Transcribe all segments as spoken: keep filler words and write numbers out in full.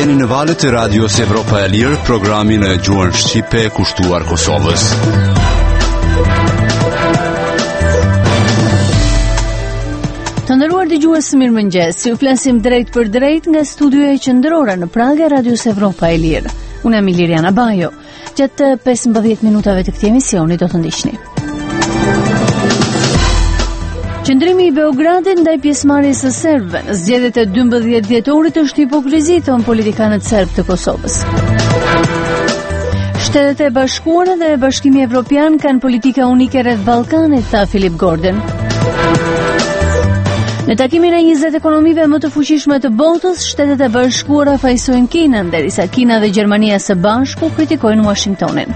Jeni në valët e radios Evropa e Lirë, programin e gjuhën shqipe kushtuar Kosovës. Të nderuar dëgjues, mirëmëngjes. Ju flasim drejt për drejt nga studioja qendrore në Prag e radios Evropa e Lirë. Unë jam Liriana Bajo. Gjatë pesëmbëdhjetë minutave të këtij emisioni do të ndiqni. Qëndrimi i Beogradit ndaj pjesëmarrjes së serbëve në zgjedhjet e dymbëdhjetë dhjetorit është hipokrizi, thon politikanët serb të Kosovës. Shtetet e Bashkuara dhe Bashkimi Evropian kanë politika unike rreth Ballkanit, tha Philip Gordon. Në takimin e njëzet ekonomive më të fuqishme të botës, Shtetet e Bashkuara fajsojnë Kinën, derisa Kina dhe Gjermania së bashku kritikojnë Washingtonin.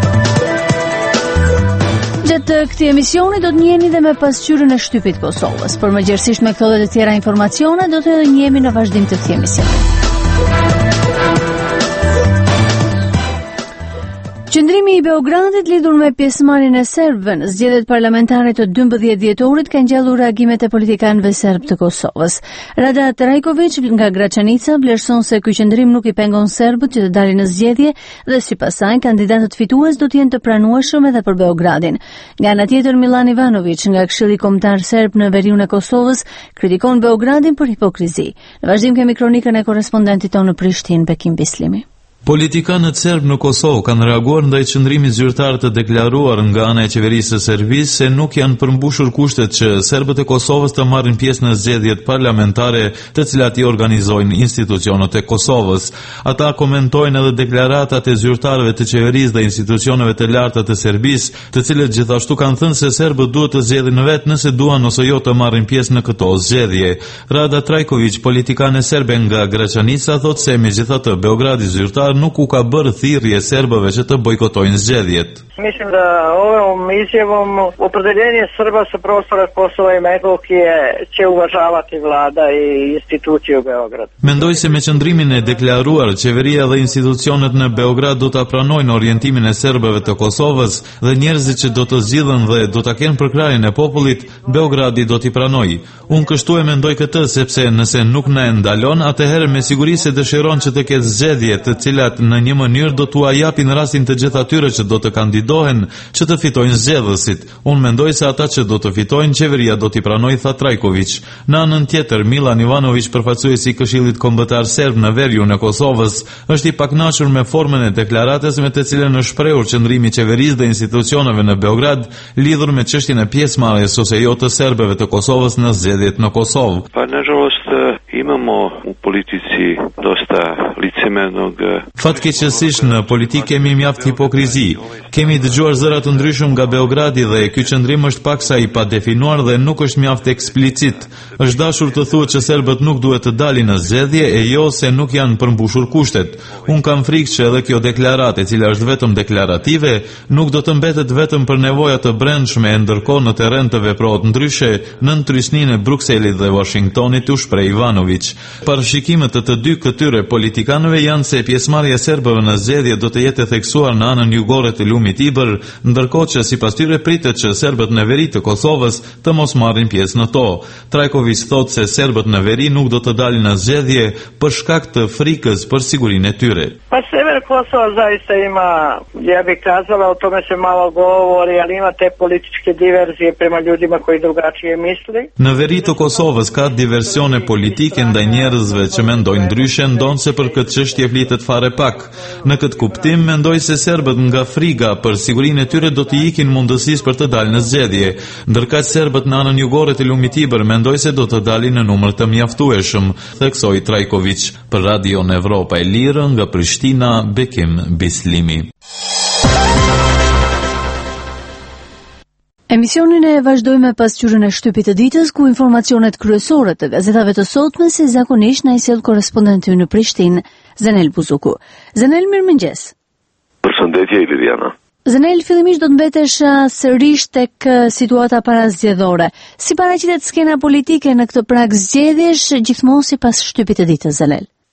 Gjatë këtij emisioni do të njiheni dhe me pasqyrën e shtypit Kosovës. Por më gjerësisht me këto dhe të tjera informacione do të njihemi në vazhdim të këtij emisioni. Qëndrimi i Beogradit lidhur me pjesëmarrjen e serbëve në zgjedhjet parlamentare të dymbëdhjetë dhjetorit ka ngjallur reagimet e politikanëve serb të Kosovës. Rada Trajković nga Gračanica vlerëson se ky qëndrim nuk i pengon serbët që të dalin në zgjedhje dhe sipas saj kandidatët fitues do të jenë të pranueshëm edhe për Beogradin. Nga ana tjetër, Milan Ivanović nga Këshilli Kombëtar Serb në veriun e Kosovës kritikon Beogradin për hipokrizi. Në vazhdim kemi kronikën e korrespondentit tonë në Prishtinë, Bekim Bislimi. Politikanët serb në Kosovë kanë reaguar ndaj qëndrimit zyrtar të deklaruar nga ana e qeverisë së Serbisë se nuk janë përmbushur kushtet që serbët e Kosovës të marrin pjesë në zgjedhjet parlamentare të cilat i organizojnë institucionet e Kosovës. Ata komentojnë edhe deklaratat e zyrtarëve të qeverisë dhe institucioneve të larta të Serbisë, të cilët gjithashtu kanë thënë se serbët duhet të zgjedhin vetë nëse duan ose jo të marrin pjesë në këto zgjedhje. Rada Trajković, politikane serbe nga Gračanica, thotë se megjithatë Beogradi zyrtar nuk u ka bërë thirrje serbëve që të bojkotojnë zgjedhjet. Mislim da ovom izjavom opredeljenje Srba sa prostora Kosova i Metohije će uvažavati vlada i institucije u Beogradu. Mendoj se me qëndrimin e deklaruar, qeveria dhe institucionet në Beograd do ta pranojnë orientimin e serbëve të Kosovës dhe njerëzit që do të zgjidhen dhe do ta kenë përkrahjen e popullit, Beogradi do t'i pranojë. Unë kështu e mendoj këtë sepse nëse nuk na e ndalon, atëherë me siguri se dëshiron që të ketë zgjedhje të cilat në një mënyrë do t'u japin rastin të gjithë atyre që do të kandidohen që të fitojnë zgjedhësit. Unë mendoj se ata që do të fitojnë, qeveria do t'i pranojë, tha Trajković. Në anën tjetër, Milan Ivanović, përfaqësuesi i Këshillit Kombëtar Serb në veriun e Kosovës, është i pakënaqur me formën e deklaratës me të cilën është shprehur qëndrimi i qeverisë dhe institucioneve në Beograd lidhur me çështjen e pjesëmarrjes ose jo të serbëve të Kosovës në zgjedhjet në Kosovë. Pa nažalost imamo u politici dosta licemernog. Fatkeqësisht në politikë kemi mjaft hipokrizi. Kemi dëgjuar zëra të ndryshëm nga Beogradi dhe ky qëndrim është paksa i padefinuar dhe nuk është mjaft eksplicit. Është dashur të thuhet që serbët nuk duhet të dalin në zgjedhje e jo se nuk janë përmbushur kushtet. Un kam frikë që edhe kjo deklaratë, e cila është vetëm deklarative, nuk do të mbetet vetëm për nevoja të brendshme e ndërkohë në terren të veprohet ndryshe në ndrysninë e Brukselit dhe Washingtonit, u shpreh Ivanović. Parashikimet të të dy këtyre politikanëve janë se pjesëmarrja e serbëve në zgjedhje do të jetë e theksuar në anën jugore të lumit Ibër, ndërkohë që sipas tyre pritet që serbët në veri të Kosovës të mos marrin pjesë në to. Trajković thotë se serbët në veri nuk do të dalin në zgjedhje për shkak të frikës për sigurinë e tyre. Pa sever Kosova zaista ima, ja bih kazala, o tome se malo govori, ali ima te političke diverzije prema ljudima koji drugačije misli. Në veri të Kosovës ka diversione politike ndaj njerëzve që mendojnë ndryshe, ndonse për këtë çështje flitet fare pak. Në këtë kuptim mendoj se serbët nga friga për sigurinë e tyre do të ikin mundësisë për të dalë në zgjedhje, ndërkaq serbët në anën jugore të lumit Ibër mendoj se do të dalin në numër të mjaftueshëm, theksoi Trajković. Për Radio Evropa e Lirë nga Prishtina, Bekim Bislimi. Emisionin e vazhdojmë me pasqyrën e shtypit të ditës, ku informacionet kryesore të gazetave të sotme si zakonisht na i sjell korrespondenti në Prishtinë, Zenel Buzuku. Zenel, mirëmëngjes. Përshëndetje Liliana. Zenel, fillimisht do të mbetesh sërish tek situata parazgjedhore. Si paraqitet skena politike në këtë prag zgjedhjesh gjithmonë sipas shtypit të ditës, Zenel?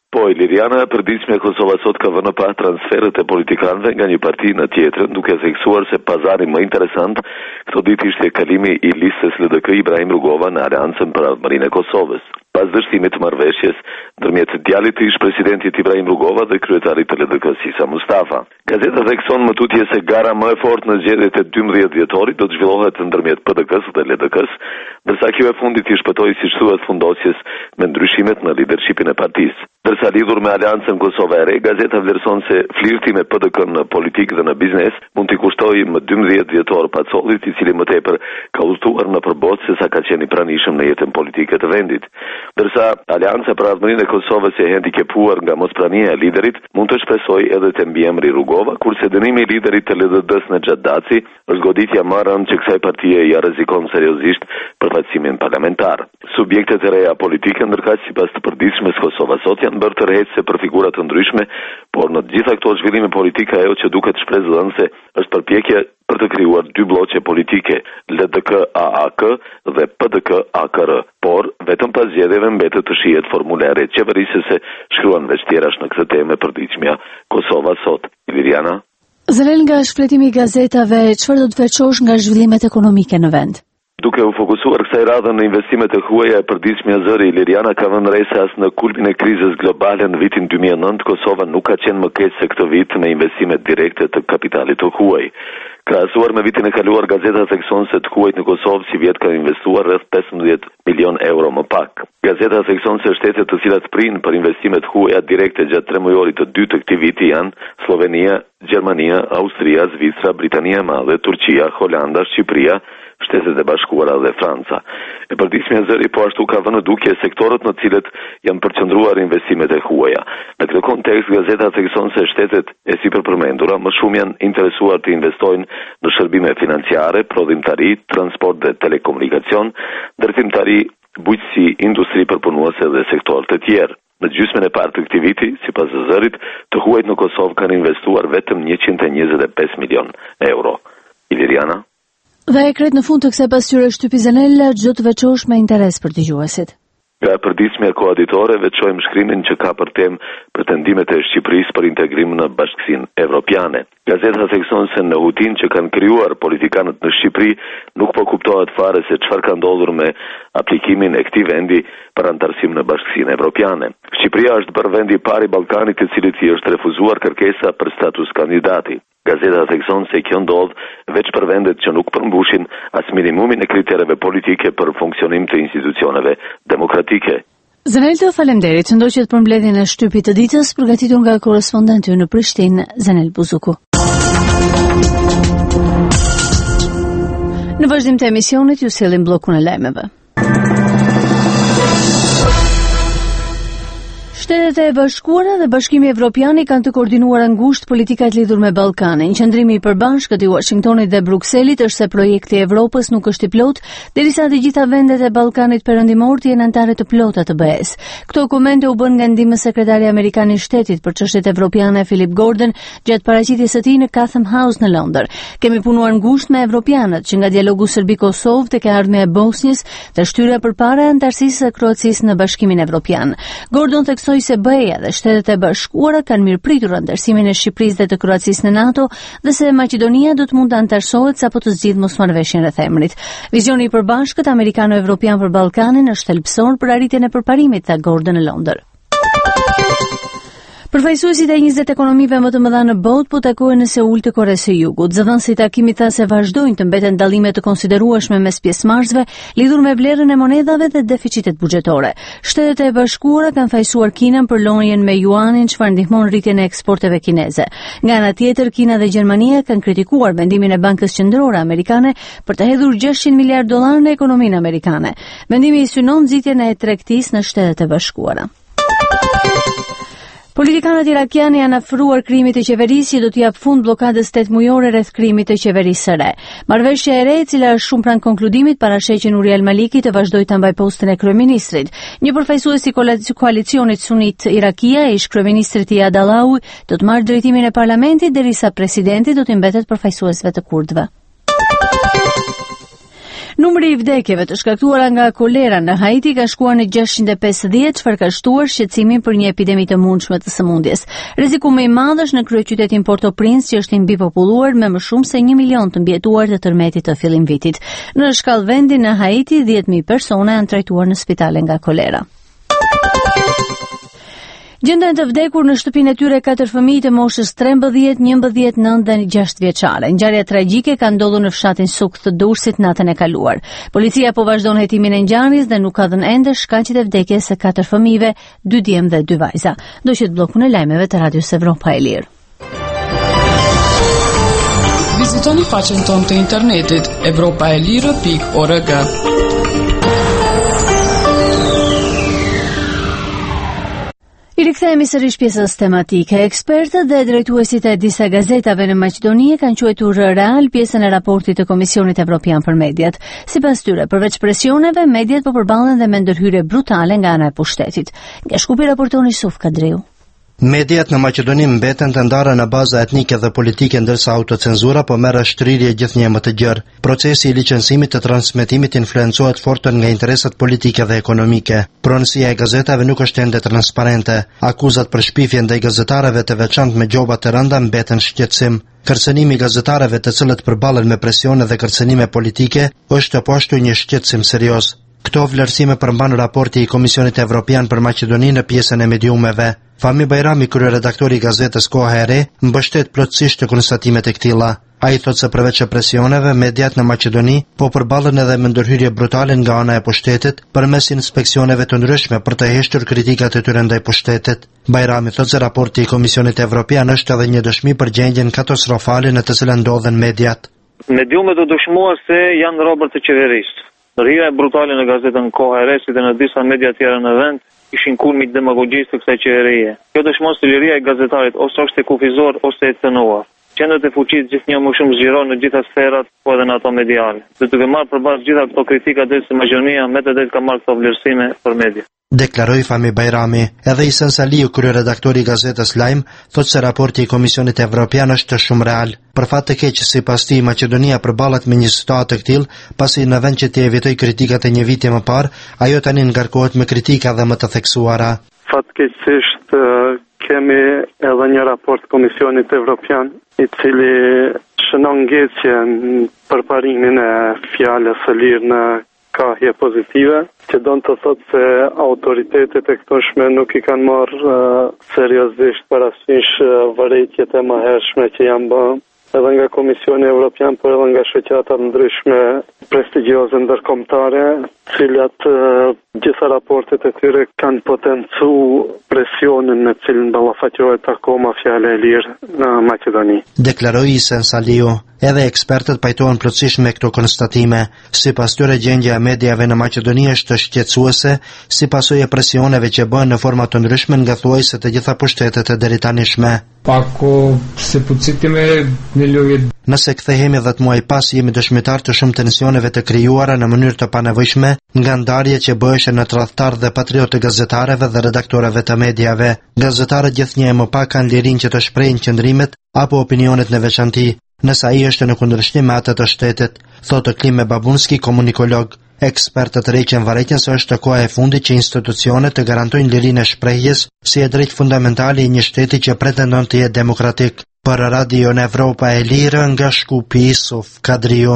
Po, Iliriana, e përditshme e Kosova sot ka vënë pa transferët e politikanëve nga një parti në tjetrën, duke theksuar se pazari më interesant këto ditë ishte kalimi i listës L D K Ibrahim Rugova në Aleancën për Avëmërinë e Kosovës. Pas dështimit të marrëveshjes ndërmjet djalit të ish-presidentit Ibrahim Rugova dhe kryetarit të L D K Sisa Mustafa. Gazeta thekson më tutje se gara më e fortë në zgjedhjet e dymbëdhjetë dhjetorit do të zhvillohet ndërmjet P D K-s dhe L D K-s, ndërsa kjo e fundit i shpëtoi siç thuhet fundosjes me ndryshimet në lidershipin e partisë. Dërsa lidhur me Aleancën Kosova e Re, gazeta vlerëson se flirti me P D K në politikë dhe në biznes mund t'i kushtojë më dymbëdhjetë dhjetor Pacollit, i cili më tepër ka udhëtuar në përbot se sa ka qenë i pranishëm në jetën politike të vendit. Dërsa Aleanca për Avëmërinë e Kosovës e hendikepuar nga mosprania e liderit mund të shpresojë edhe të mbiemri Rugova, kurse dënimi i liderit të L D D-s në Xhadaci është goditja më rënd që kësaj partie ja rrezikon seriozisht përfaqësimin parlamentar. Subjektet e reja politike ndërkaq sipas të përditshmes Kosova sot janë bërë tërheqëse për figura të ndryshme, por në të gjitha këto zhvillime politike ajo që duket shpresdhënëse është përpjekje për të krijuar dy bloqe politike, L D K A A K dhe P D K A K R, por vetëm pas zgjedhjeve mbetet të shihet formulare qeverisëse, shkruan veç tjerash në këtë temë e përditshmja Kosova sot. Iliriana. Zëlel nga shpletimi i gazetave, çfarë do të veçosh nga zhvillimet ekonomike në vend? Duke u fokusuar kësaj radhe në investimet e huaja e përditshmja zëri, Iliriana ka vënë re se as në kulmin e krizës globale në vitin dy mijë e nëntë Kosova nuk ka qenë më keq se këtë vit me investimet direkte të kapitalit të huaj. Krahasuar me vitin e kaluar, gazeta thekson se të huajt në Kosovë si vjet kanë investuar rreth pesëmbëdhjetë milion euro më pak. Gazeta thekson se shtetet të cilat prinë për investimet huaja direkte gjatë tre mujorit të dytë të këtij viti janë Slovenia, Gjermania, Austria, Zvicra, Britania e Madhe, Turqia, Holanda, Shqipëria, Shtetet e Bashkuara dhe Franca. E përditshmja zëri po ashtu ka vënë dukje sektorët në të cilët janë përqendruar investimet e huaja. Në këtë kontekst, gazeta thekson se shtetet e sipërpërmendura më shumë janë interesuar të investojnë në shërbime financiare, prodhimtari, transport dhe telekomunikacion, ndërtimtari, bujqësi, industri përpunuese dhe sektorë të tjerë. Në gjysmën e parë të këtij viti, sipas zërit, të huajt në Kosovë kanë investuar vetëm njëqind e njëzet e pesë milion euro. Iliriana. Dhe e kret në fund të kësaj pasqyre shtypi Zanella, çdo të veçosh me interes për dëgjuesit. Nga përditshmja koaditore veçojmë shkrimin që ka për temë pretendimet e Shqipërisë për integrim në Bashkësinë Evropiane. Gazeta thekson se në hutin që kanë krijuar politikanët në Shqipëri nuk po kuptohet fare se çfarë ka ndodhur me aplikimin e këtij vendi për antarësim në Bashkësinë Evropiane. Shqipëria është bërë vendi i parë i Ballkanit i cili i është refuzuar kërkesa për status kandidati. Gazeta thekson se kjo ndodh veç për vendet që nuk përmbushin as minimumin e kritereve politike për funksionim të institucioneve demokratike. Zanel, të faleminderit, ndoqet për mbledhjen e shtypit të ditës, përgatitur nga korrespondenti në Prishtinë, Zanel Buzuku. Në vazhdim të emisionit ju sjellim bllokun e lajmeve. Shtetet e Bashkuara dhe Bashkimi Evropian kanë të koordinuar ngushtë politikat lidhur me Ballkanin. Qëndrimi i përbashkët i Washingtonit dhe Brukselit është se projekti i Evropës nuk është i plotë, derisa të gjitha vendet e Ballkanit perëndimor të jenë anëtare të plota të B E-s. Këto dokumente u bën nga ndihmë sekretari amerikan i shtetit për çështjet evropiane Philip Gordon gjatë paraqitjes së tij në Chatham House në Londër. Kemi punuar ngushtë me evropianët që nga dialogu Serbi-Kosovë tek ardhmja e Bosnjës dhe shtyrja përpara e antarësisë së Kroacisë në Bashkimin Evropian. Gordon theksoi se B E-ja dhe Shtetet e Bashkuara kanë mirëpritur antarësimin e Shqipërisë dhe të Kroacisë në NATO dhe se Maqedonia do të mund të antarësohet sapo të zgjidhë mosmarrëveshjen rreth emrit. Vizioni i përbashkët amerikano-evropian për Ballkanin është thelbësor për arritjen e përparimit, tha Gordon në Londër. Përfaqësuesit e njëzet ekonomive më të mëdha në botë po takohen në Seul të Koresë së Jugut. Zëdhënësi i takimit tha se vazhdojnë të mbeten dallime të konsiderueshme mes pjesëmarrësve lidhur me vlerën e monedhave dhe deficitet buxhetore. Shtetet e Bashkuara kanë fajsuar Kinën për lojën me juanin, çfarë ndihmon rritjen e eksporteve kineze. Nga ana tjetër, Kina dhe Gjermania kanë kritikuar vendimin e Bankës Qendrore Amerikane për të hedhur gjashtëqind miliardë dollar në ekonominë amerikane. Vendimi i synon nxitjen e tregtisë në Shtetet e Bashkuara. Politikanët irakianë janë afruar krimit të qeverisë që do të jap fund bllokadës tetë mujore rreth krimit të qeverisë së re. Marrëveshja e re, e cila është shumë pranë konkludimit, parasheh që Nuri al-Maliki të vazhdojë të mbajë postën e kryeministrit. Një përfaqësues i koalicionit sunit irakia, ish kryeministri Iyad Allawi, do të marrë drejtimin e parlamentit derisa presidenti do të mbetet përfaqësuesve të kurdëve. Numri i vdekjeve të shkaktuara nga kolera në Haiti ka shkuar në gjashtëqind e pesëdhjetë, çfarë ka shtuar shqetësimin për një epidemi të mundshme të sëmundjes. Rreziku më i madh është në kryeqytetin Port-au-Prince, që është i mbipopulluar me më shumë se një milion të mbjetuar të tërmetit të fillim vitit. Në shkallë vendi në Haiti, dhjetë mijë persona janë trajtuar në spitale nga kolera. Gjenden të vdekur në shtëpinë e tyre katër fëmijë të moshës trembëdhjetë, njëmbëdhjetë, nëntë dhe gjashtë vjeçare. Ngjarja tragjike ka ndodhur në fshatin Suk të Durrësit natën e kaluar. Policia po vazhdon hetimin e ngjarjes dhe nuk ka dhënë ende shkaqjet e vdekjes së katër fëmijëve, dy djem dhe dy vajza. Do qet bllokun e lajmeve të Radios Evropa e Lirë. Vizitoni faqen tonë të internetit evropaelire pikë org. I rikthehemi sërish pjesës tematike. Ekspertët dhe drejtuesit e disa gazetave në Maqedoni kanë quajtur real pjesën e raportit të Komisionit Evropian për Mediat. Sipas tyre, përveç presioneve, mediat po përballen dhe me ndërhyrje brutale nga ana e pushtetit. Nga Shkupi raporton Yusuf Kadriu. Mediat në Maqedoni mbeten të ndara në baza etnike dhe politike, ndërsa autocenzura po merr shtrirje gjithnjë më të gjerë. Procesi i licencimit të transmetimit influencohet fortën nga interesat politike dhe ekonomike. Pronësia e gazetave nuk është ende transparente. Akuzat për shpifje ndaj gazetarëve të veçantë me gjoba të rënda mbeten shqetësim. Kërcënimi i gazetarëve të cilët përballen me presione dhe kërcënime politike është po ashtu një shqetësim serioz. Këto vlerësime përmban raporti i Komisionit Evropian për Maqedoninë në pjesën e mediumeve. Fahmi Bajrami, kryeredaktori i gazetës Koha e Re, mbështet plotësisht të konstatimet e këtilla. Ai thotë se përveç presioneve, mediat në Maqedoni po përballen edhe me ndërhyrje brutale nga ana e pushtetit përmes inspeksioneve të ndryshme për të hequr kritikat e tyre ndaj pushtetit. Bajrami thotë se raporti i Komisionit Evropian është edhe një dëshmi për gjendjen katastrofale në të cilën ndodhen mediat. Mediumet do dëshmuar se janë robër të qeverisë. Ndërhyrja brutale në gazetën Koha e Re si dhe në disa media tjera në vend ishin kulmi i demagogjisë të kësaj qeverie. Kjo dëshmon se liria e gazetarit ose është e kufizor ose e cënuar. Qendrat e fuqisë gjithnjë më shumë zgjeron në gjitha sferat, po edhe në ato mediale. Dhe duke marrë përballë gjitha këto kritika derisa Maqedonia me të drejtë ka marrë këto vlerësime për media. Deklaroi Fahmi Bajrami. Edhe Ihsan Saliu, kryeredaktori i gazetës Lajm, thotë se raporti i Komisionit Evropian është shumë real. Për fat të keq, sipas tij, Maqedonia përballet me një situatë të tillë, pasi në vend që të evitoj kritikat e një viti më parë, ajo tani ngarkohet me kritika dhe më të theksuara. Fatkeqësisht kemi edhe një raport Komisionit Evropian i cili shënon ngjecje për parimin e fjalës së lirë në kahje pozitive, që do të thotë se autoritetet e këtoshme nuk i kanë marrë uh, seriozisht parasysh uh, vërejtjet e mëhershme që janë bërë edhe nga Komisioni Evropian, por edhe nga shoqata ndryshme prestigjioze ndërkombëtare, cilat uh, gjitha raportet e tyre kanë potencu presionin në cilin ballafaqohet akoma fjala e lirë në Maqedoni. Deklaroi Ihsan Saliu. Edhe ekspertët pajtohen plotësisht me këto konstatime. Sipas tyre, gjendja e mediave në Maqedoni është shqetësuese, si pasojë e presioneve që bëhen në forma të ndryshme nga thuajse të gjitha pushtetet e deri tanishme. Ako se përcitime në lojë. Nëse kthehemi dhjetë muaj pas, jemi dëshmitar të shumë tensioneve të krijuara në mënyrë të panevojshme nga ndarjet që bëheshin në tradhtar dhe patriotë të gazetarëve dhe redaktorëve të mediave. Gazetarët gjithnjë më pak kanë lirinë që të shprehin qëndrimet apo opinionet në veçantë, nëse ai është në kundërshtim me atë të shtetit, thotë Klime Babunski, komunikolog. Ekspertët rreqen varëqen se është koha e fundit që institucionet të garantojnë lirinë e shprehjes si e drejtë fundamentale e një shteti që pretendon të jetë demokratik. Për Radio në Evropa e Lirë, nga Shkupi, Yusuf Kadriu.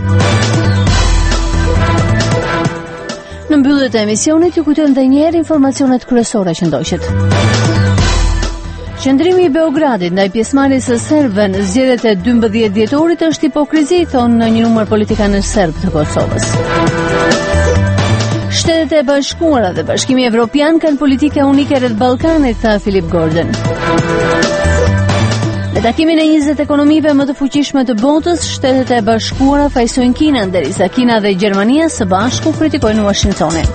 Në mbyllje të emisionit ju kujtojmë edhe një herë informacionet kryesore që ndoqet. Qëndrimi i Beogradit ndaj pjesëmarrjes së serbëve në zgjedhjet e dymbëdhjetë dhjetorit është hipokrizi, thonë një numër politikanë serb të Kosovës. Shtetet e Bashkuara dhe Bashkimi Evropian kanë politike unike rreth Ballkanit, tha Philip Gordon. Në takimin e njëzet ekonomive më të fuqishme të botës, Shtetet e Bashkuara fajsojnë Kinën, derisa Kina dhe Gjermania së bashku kritikojnë Washingtonin.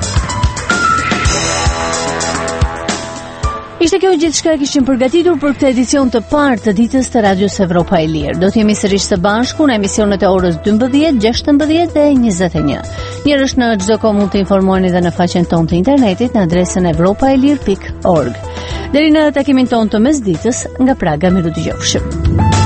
Ishte kjo gjithçka kishim përgatitur për këtë edicion të parë të ditës të Radios Evropa e Lirë. Do të jemi sërish së bashku në emisionet e orës dymbëdhjetë, gjashtëmbëdhjetë dhe njëzet e një. Njërësh në çdo kohë mund të informoheni dhe në faqen tonë të internetit në adresën evropaelir pikë org. Deri në takimin tonë të mesditës, nga Praga, miru dëgjofshim.